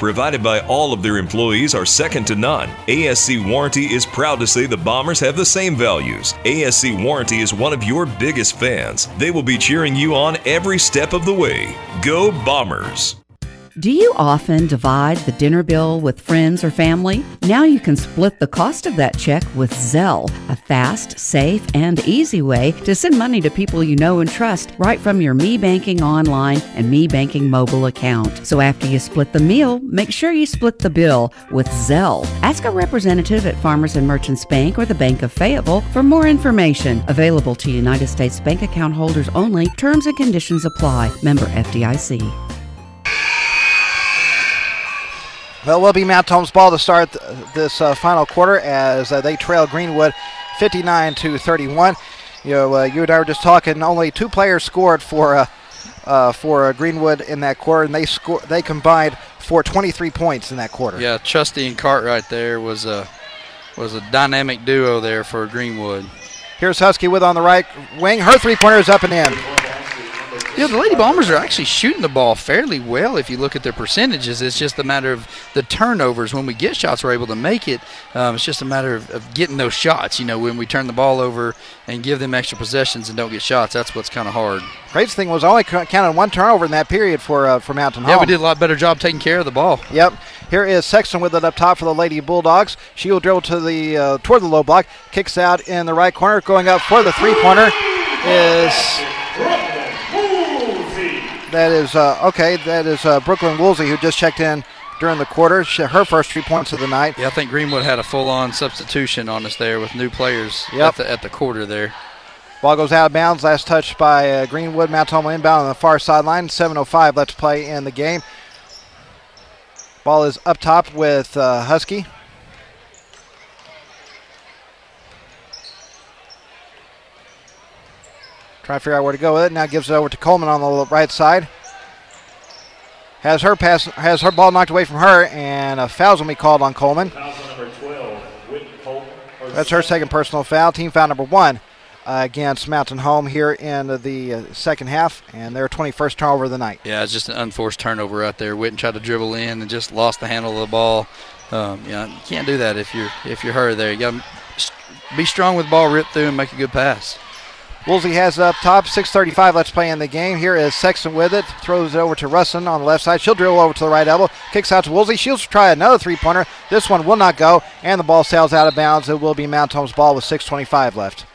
provided by all of their employees are second to none. ASC Warranty is proud to say the Bombers have the same values. ASC Warranty is one of your biggest fans. They will be cheering you on every step of the way. Go Bombers! Do you often divide the dinner bill with friends or family? Now you can split the cost of that check with Zelle, a fast, safe, and easy way to send money to people you know and trust right from your Me Banking online and Me Banking mobile account. So after you split the meal, make sure you split the bill with Zelle. Ask a representative at Farmers and Merchants Bank or the Bank of Fayetteville for more information. Available to United States bank account holders only. Terms and conditions apply. Member FDIC. Well, it will be Mount Holmes ball to start this final quarter as they trail Greenwood 59-31. You and I were just talking. Only 2 players scored for Greenwood in that quarter, and they combined for 23 points in that quarter. Yeah, Trusty and Cartwright there was a dynamic duo there for Greenwood. Here's Husky with on the right wing. Her three-pointer is up and in. You know, the Lady Bombers are actually shooting the ball fairly well if you look at their percentages. It's just a matter of the turnovers. When we get shots, we're able to make it. It's just a matter of getting those shots. You know, when we turn the ball over and give them extra possessions and don't get shots, that's what's kind of hard. Greatest thing was only counted 1 turnover in that period for Mountain Home. Yeah, we did a lot better job taking care of the ball. Yep. Here is Sexton with it up top for the Lady Bulldogs. She will dribble to the toward the low block. Kicks out in the right corner. Going up for the three-pointer is... That is Brooklyn Woolsey, who just checked in during the quarter. Her first 3 points of the night. Yeah, I think Greenwood had a full-on substitution on us there with new players at the quarter there. Ball goes out of bounds. Last touch by Greenwood. Mount Holman inbound on the far sideline. 7:05 left to play in the game. Ball is up top with Husky. Trying to figure out where to go with it. Now gives it over to Coleman on the right side. Has her ball knocked away from her, and a foul's going to be called on Coleman. Number 12, Whitney Coleman. That's her second personal foul. Team foul number 1 against Mountain Home here in the second half, and their 21st turnover of the night. Yeah, it's just an unforced turnover right there. Whitten tried to dribble in and just lost the handle of the ball. You can't do that if you're her there. You got to be strong with the ball, rip through, and make a good pass. Woolsey has it up top. 6:35 left to play in the game. Here is Sexton with it. Throws it over to Russin on the left side. She'll dribble over to the right elbow. Kicks out to Woolsey. She'll try another three-pointer. This one will not go, and the ball sails out of bounds. It will be Mount Holmes' ball with 6:25 left.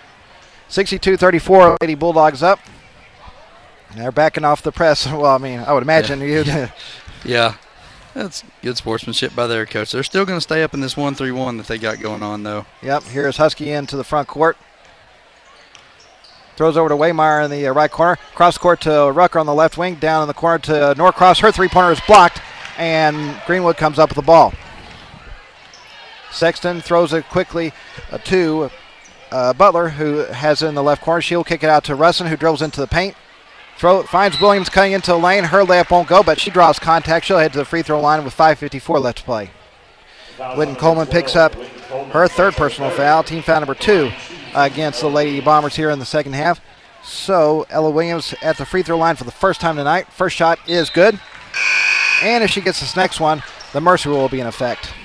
62-34, Lady Bulldogs up. They're backing off the press. Well, I mean, I would imagine you'd. Yeah, that's good sportsmanship by their coach. They're still going to stay up in this 1-3-1 that they got going on, though. Yep, here's Husky into the front court. Throws over to Waymeyer in the right corner. Cross court to Rucker on the left wing. Down in the corner to Norcross. Her three-pointer is blocked, and Greenwood comes up with the ball. Sexton throws it quickly to Butler, who has it in the left corner. She'll kick it out to Russin, who dribbles into the paint. Finds Williams cutting into the lane. Her layup won't go, but she draws contact. She'll head to the free throw line with 5:54 left to play. Whitten Coleman picks up her third personal foul. Team foul number 2 against the Lady Bombers here in the second half. So Ella Williams at the free throw line for the first time tonight. First shot is good. And if she gets this next one, the mercy rule will be in effect.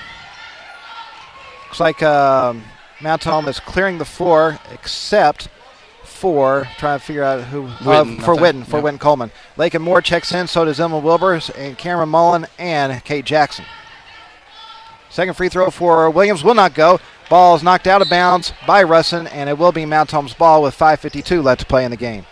Looks like Mount Holm is clearing the floor except for trying to figure out who Whitten Coleman. Lakin Moore checks in, so does Emma Wilbur and Cameron Mullen and Kate Jackson. Second free throw for Williams will not go. Ball is knocked out of bounds by Russin, and it will be Mount Holm's ball with 5:52 left to play in the game.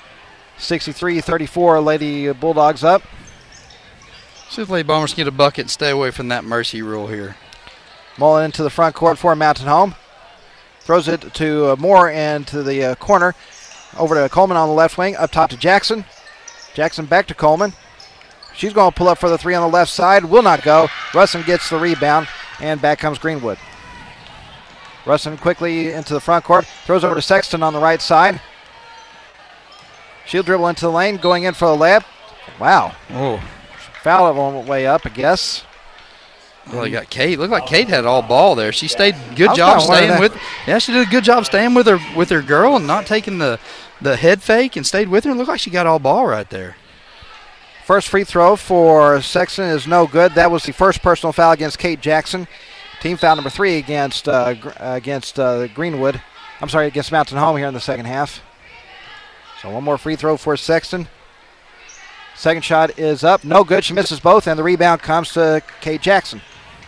63-34, Lady Bulldogs up. See if Lady Bombers can get a bucket and stay away from that mercy rule here. Mullen into the front court for Mountain Home. Throws it to Moore into the corner. Over to Coleman on the left wing. Up top to Jackson. Jackson back to Coleman. She's going to pull up for the three on the left side. Will not go. Russin gets the rebound, and back comes Greenwood. Russin quickly into the front court. Throws over to Sexton on the right side. She'll dribble into the lane, going in for the layup. Wow. Oh. Foul on the way up, I guess. Well, you got Kate. Looked like Kate had all ball there. She stayed good job staying with. Yeah, she did a good job staying with her girl and not taking the head fake and stayed with her. It looked like she got all ball right there. First free throw for Sexton is no good. That was the first personal foul against Kate Jackson. Team foul number 3 against Greenwood. I'm sorry, against Mountain Home here in the second half. So one more free throw for Sexton. Second shot is up, no good. She misses both, and the rebound comes to Kate Jackson.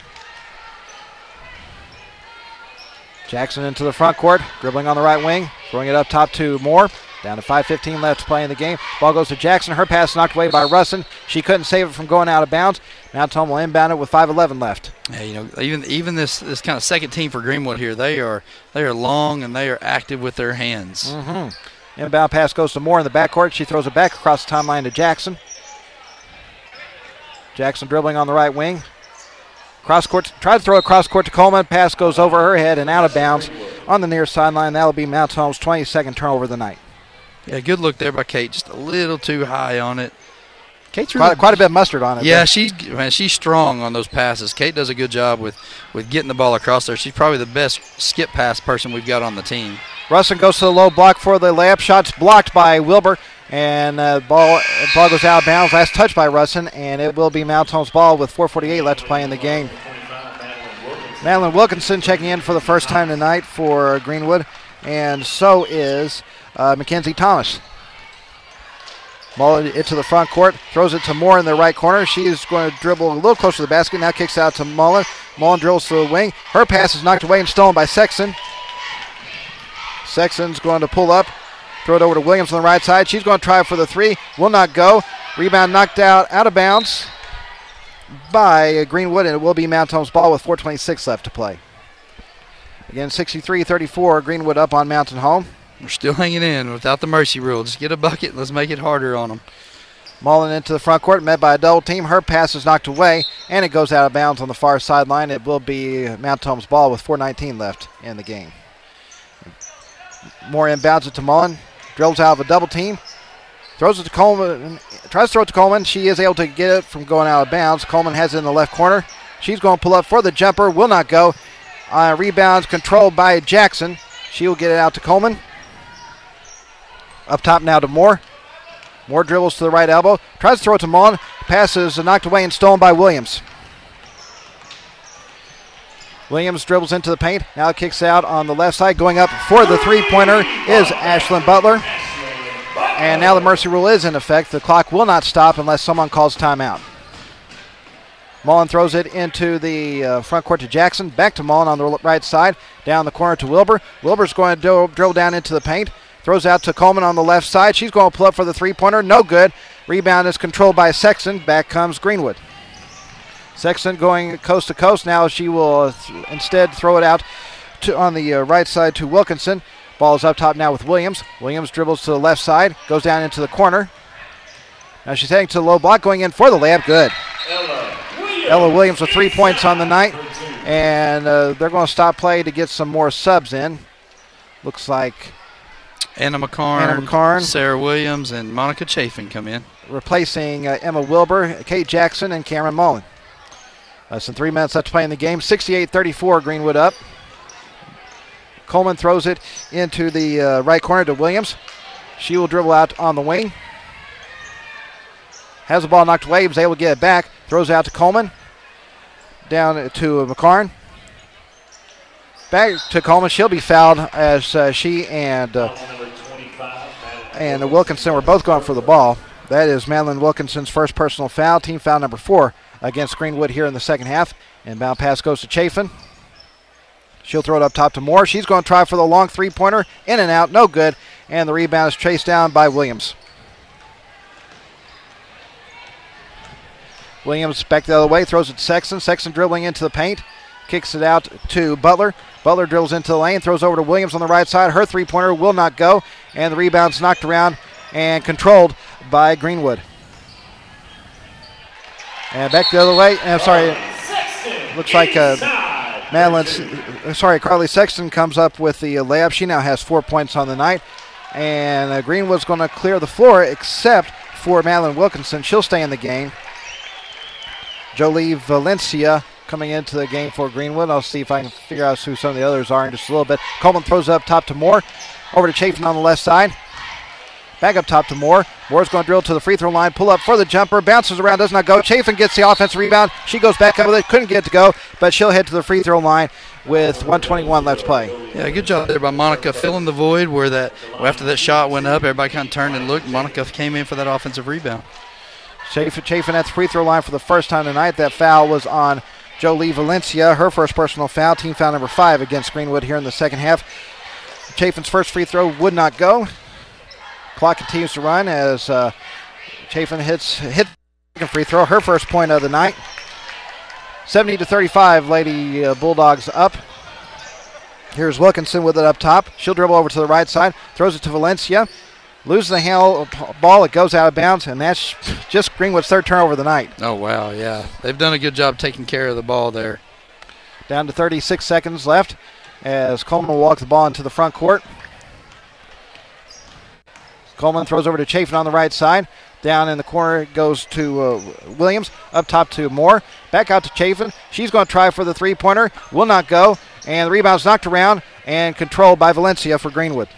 Jackson into the front court, dribbling on the right wing, throwing it up top to Moore. Down to 5:15 left to play in the game. Ball goes to Jackson. Her pass knocked away by Russin. She couldn't save it from going out of bounds. Mountain Home will inbound it with 5:11 left. Yeah, even this kind of second team for Greenwood here, they are long and they are active with their hands. Mm-hmm. Inbound pass goes to Moore in the backcourt. She throws it back across the timeline to Jackson. Jackson dribbling on the right wing. Cross court, tried to throw it cross court to Coleman. Pass goes over her head and out of bounds on the near sideline. That'll be Mountain Home's 22nd turnover of the night. Yeah, good look there by Kate. Just a little too high on it. Kate's really, quite a bit of mustard on it. Yeah, she's strong on those passes. Kate does a good job with getting the ball across there. She's probably the best skip pass person we've got on the team. Russin goes to the low block for the layup. Shot's blocked by Wilbur, and ball goes out of bounds. Last touch by Russin, and it will be Mountain Home's ball with 4:48 left to play in the game. Madeline Wilkinson checking in for the first time tonight for Greenwood, and so is Mackenzie Thomas. Ball into the front court, throws it to Moore in the right corner. She is going to dribble a little closer to the basket. Now kicks out to Mullen. Mullen drills to the wing. Her pass is knocked away and stolen by Sexton. Sexton's going to pull up, throw it over to Williams on the right side. She's going to try for the three. Will not go. Rebound knocked out of bounds by Greenwood, and it will be Mountain Home's ball with 4:26 left to play. Again, 63-34, Greenwood up on Mountain Home. We're still hanging in without the mercy rule. Just get a bucket and let's make it harder on them. Mullen into the front court, met by a double team. Her pass is knocked away, and it goes out of bounds on the far sideline. It will be Mountain Home's ball with 4:19 left in the game. Moore inbounds it to Mullen, drills out of a double team, throws it to Coleman, tries to throw it to Coleman. She is able to get it from going out of bounds. Coleman has it in the left corner. She's going to pull up for the jumper, will not go. Rebounds controlled by Jackson. She will get it out to Coleman. Up top now to Moore. Moore dribbles to the right elbow, tries to throw it to Mullen. Pass is knocked away and stolen by Williams. Williams dribbles into the paint, now kicks out on the left side. Going up for the three-pointer is Ashlyn Butler. And now the mercy rule is in effect. The clock will not stop unless someone calls timeout. Mullen throws it into the front court to Jackson. Back to Mullen on the right side. Down the corner to Wilbur. Wilbur's going to drill down into the paint. Throws out to Coleman on the left side. She's going to pull up for the three-pointer. No good. Rebound is controlled by Sexton. Back comes Greenwood. Sexton going coast to coast. Now she will instead throw it out on the right side to Wilkinson. Ball is up top now with Williams. Williams dribbles to the left side. Goes down into the corner. Now she's heading to the low block. Going in for the layup. Good. Ella Williams with 3 points on the night. And they're going to stop play to get some more subs in. Looks like Anna McCarn, Sarah Williams, and Monica Chafin come in. Replacing Emma Wilbur, Kate Jackson, and Cameron Mullen. Less than 3 minutes left to play in the game. 68-34, Greenwood up. Coleman throws it into the right corner to Williams. She will dribble out on the wing. Has the ball knocked away, was able to get it back. Throws out to Coleman. Down to McCarn. Back to Coleman. She'll be fouled as she and Wilkinson were both going for the ball. That is Madeline Wilkinson's first personal foul. Team foul number 4 against Greenwood here in the second half. Inbound pass goes to Chafin. She'll throw it up top to Moore. She's going to try for the long three-pointer. In and out. No good. And the rebound is chased down by Williams. Williams back the other way. Throws it to Sexton. Sexton dribbling into the paint. Kicks it out to Butler. Butler drills into the lane. Throws over to Williams on the right side. Her three-pointer will not go. And the rebound's knocked around and controlled by Greenwood. And back the other way. Looks like Carly Sexton comes up with the layup. She now has 4 points on the night. And Greenwood's going to clear the floor except for Madeline Wilkinson. She'll stay in the game. Jolie Valencia coming into the game for Greenwood. I'll see if I can figure out who some of the others are in just a little bit. Coleman throws up top to Moore. Over to Chafin on the left side. Back up top to Moore. Moore's going to drill to the free throw line. Pull up for the jumper. Bounces around. Does not go. Chafin gets the offensive rebound. She goes back up with it. Couldn't get it to go, but she'll head to the free throw line with 1:21 left to play. Yeah, good job there by Monica filling the void where after that shot went up, everybody kind of turned and looked. Monica came in for that offensive rebound. Chafin at the free throw line for the first time tonight. That foul was on Jolie Valencia. Her first personal foul. Team foul number 5 against Greenwood here in the second half. Chafin's first free throw would not go. Clock continues to run as Chafin hit the second free throw, her first point of the night. 70-35, Lady Bulldogs up. Here's Wilkinson with it up top. She'll dribble over to the right side, throws it to Valencia, loses the handle ball. It goes out of bounds, and that's just Greenwood's third turnover of the night. Oh wow, yeah, they've done a good job taking care of the ball there. Down to 36 seconds left as Coleman will walk the ball into the front court. Coleman throws over to Chafin on the right side. Down in the corner it goes to Williams. Up top to Moore. Back out to Chafin. She's going to try for the three-pointer. Will not go. And the rebound's knocked around and controlled by Valencia for Greenwood.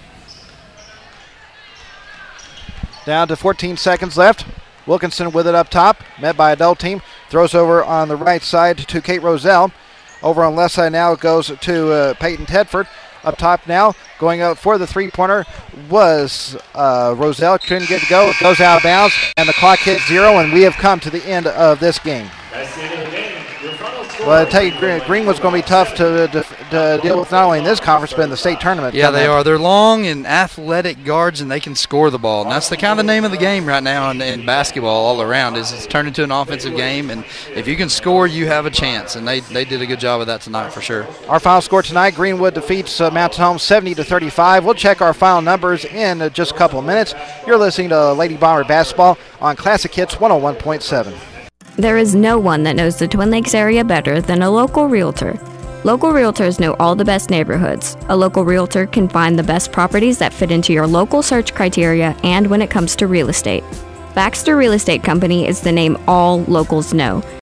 Down to 14 seconds left. Wilkinson with it up top. Met by a double team. Throws over on the right side to Kate Roselle. Over on the left side now it goes to Peyton Tedford. Up top now, going up for the three-pointer was Roselle. Couldn't get to go. It goes out of bounds, and the clock hits 0, and we have come to the end of this game. That's the end of the game. Your final score. Well, I tell you, Greenwood's going to be tough to deal with not only in this conference but in the state tournament. Yeah, they are. They're long and athletic guards, and they can score the ball. And that's the kind of name of the game right now in basketball all around. Is it's turned into an offensive game, and if you can score, you have a chance. And they did a good job of that tonight for sure. Our final score tonight: Greenwood defeats Mountain Home 70-35. We'll check our final numbers in just a couple of minutes. You're listening to Lady Bomber basketball on Classic Hits 101.7. There is no one that knows the Twin Lakes area better than a local realtor. Local realtors know all the best neighborhoods. A local realtor can find the best properties that fit into your local search criteria and when it comes to real estate. Baxter Real Estate Company is the name all locals know.